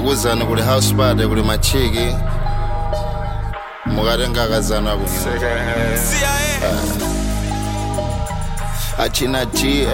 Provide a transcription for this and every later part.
akuzana kuli house party kuli machiki mukatenga akazana kunyuma achina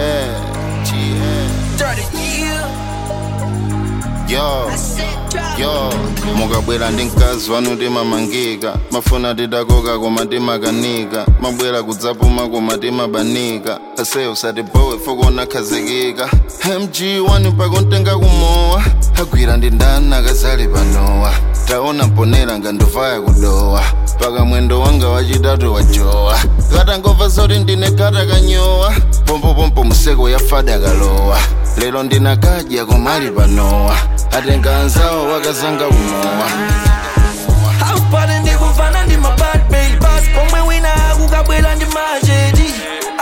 yo mukabwera ndi mkazi wanu timamangika mafuna tidakoka koma timakanika mabwera kudzapuma koma timabanika ase usatibowe fokona khazikika mg wanu pakontenga kumowa agwira ndi ndani akazali panowa taona mponera ngandovaya kudowa paka mwendo wanga wachitatu wajowa katangova zoti ndine kata kanyowa pompopompo museko yafada kalowa lero ndinakadya komali panowa atenga anzawo wakazanga kumowa Haupade ndikufana ndi mabad baby pomwe wina akukabwera ndi machedi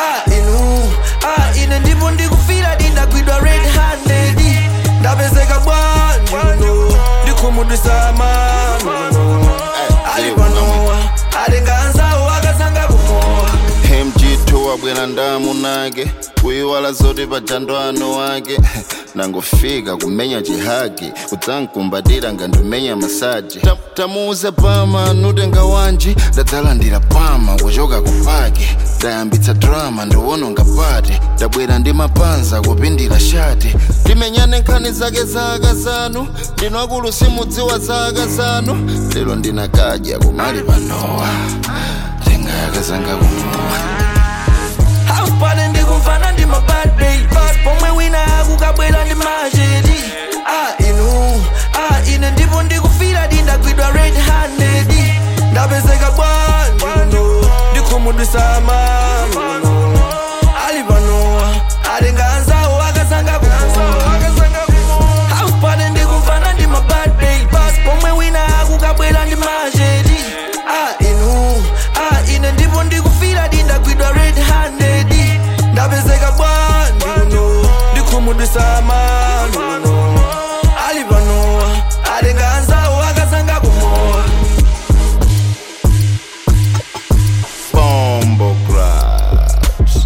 ine ndipo ndikufira ndindagwidwa red handed ndapezeka bwanjuno ndikhumudwisa mano ali panowa atenga anzawo akazanga kumowa mg2 wabwera ndamu nake kuyiwala zoti pajando ano wake nangofika kumenya chihagi kudzankumbatira ngandimenya masaji tamuuze pama nutenga wanji ndadzalandira pama kuchoka kupaki ndayambitsa drama ndiwononga pati ndabwera ndi mapanza kupindira shati timenyane nkhani zake za akazanu ndinwakulu simudziwa za akazanu lero ndinakadya kumali panowa tenga yakazanga kumowa Haupade ndikufana ndi mabad baby pomwe wina akukabwera ndi machedi ine ndipo ndikufira ndindagwidwa red handed ndapezeka bwanjuno ndikhumudwisa mano ali panowa atenga anzawo akazanga kumowa Haupade ndikufana ndi mabad baby pomwe wina akukabwera ndi machedi ine ndipo ndikufira ndindagwidwa red handed ndapezeka bwanjuno ndikhumudwisa mano ali panowa atenga anzawo akazanga kumowa Bombo Crash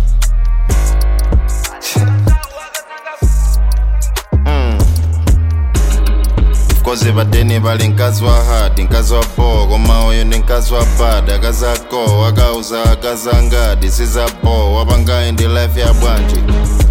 koze badeni bali nkazi wa hadi nkazi wa bo koma oyo ndi nkazi wa bad akazako akauza akazangadi sizapo wapangayi ndi life ya bwanji